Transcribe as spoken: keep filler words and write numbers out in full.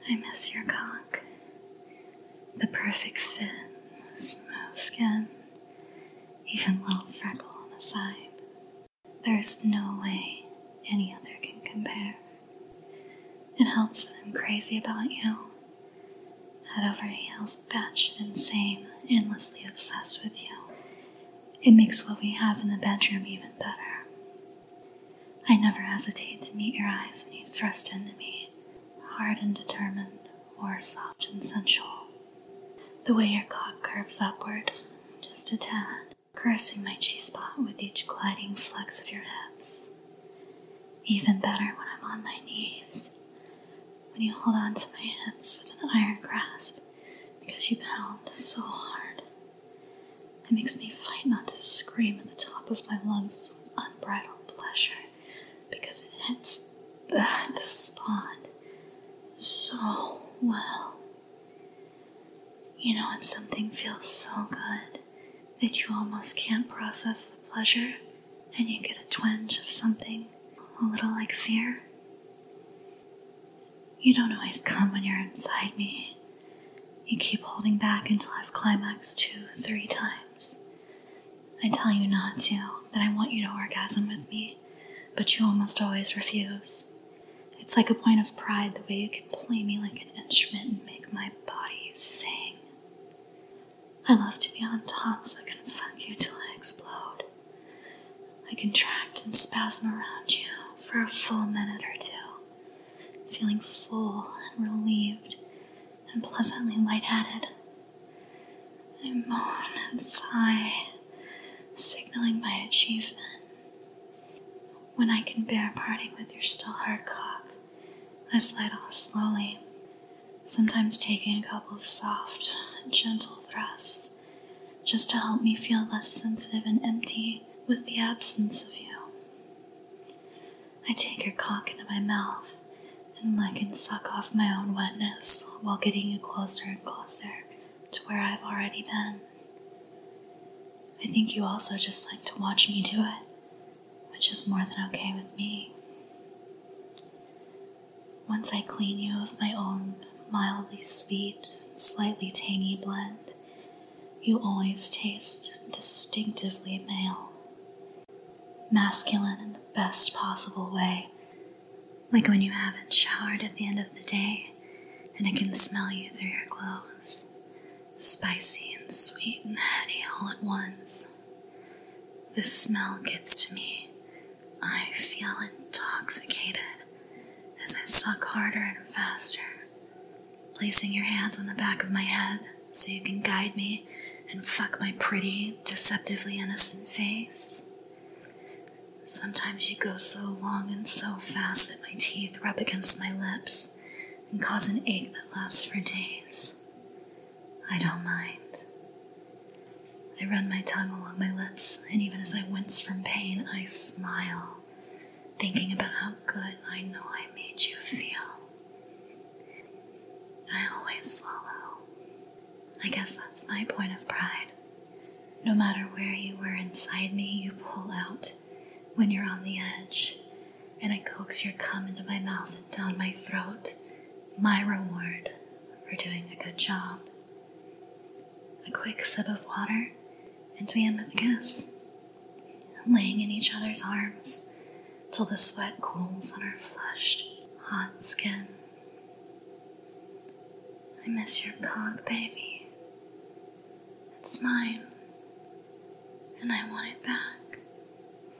I miss your cock. The perfect fit, smooth skin, even a little freckle on the side. There's no way any other can compare. It helps that I'm crazy about you. Head over heels, batshit insane, endlessly obsessed with you. It makes what we have in the bedroom even better. I never hesitate to meet your eyes when you thrust into me, hard and determined, or soft and sensual. The way your cock curves upward, just a tad, caressing my G-spot with each gliding flex of your hips. Even better when I'm on my knees, when you hold on to my hips with an iron grasp, because you pound so hard. It makes me fight not to scream at the top of my lungs with unbridled pleasure, because it hits that spot so well. You know when something feels so good that you almost can't process the pleasure, and you get a twinge of something a little like fear? You don't always come when you're inside me. You keep holding back until I've climaxed two, three times. I tell you not to, that I want you to orgasm with me, but you almost always refuse. It's like a point of pride the way you can play me like an instrument and make my body sing. I love to be on top so I can fuck you till I explode. I contract and spasm around you for a full minute or two, feeling full and relieved and pleasantly lightheaded. I moan and sigh, signaling my achievement. When I can bear parting with your still hard cock, I slide off slowly, sometimes taking a couple of soft, gentle thrusts, just to help me feel less sensitive and empty with the absence of you. I take your cock into my mouth and lick and suck off my own wetness while getting you closer and closer to where I've already been. I think you also just like to watch me do it, which is more than okay with me. Once I clean you of my own mildly sweet, slightly tangy blend, you always taste distinctively male. Masculine in the best possible way, like when you haven't showered at the end of the day and I can smell you through your clothes, spicy and sweet and heady all at once. This smell gets to me. I feel intoxicated as I suck harder and faster, placing your hands on the back of my head so you can guide me and fuck my pretty, deceptively innocent face. Sometimes you go so long and so fast that my teeth rub against my lips and cause an ache that lasts for days. I don't mind. I run my tongue along my lips, and even as I wince from pain, I smile, thinking about how good I know I made you feel. I always swallow. I guess that's my point of pride. No matter where you were inside me, you pull out when you're on the edge, and I coax your cum into my mouth and down my throat, my reward for doing a good job. A quick sip of water, and we end with a kiss, laying in each other's arms till the sweat cools on our flushed, hot skin. I miss your cock, baby. It's mine, and I want it back.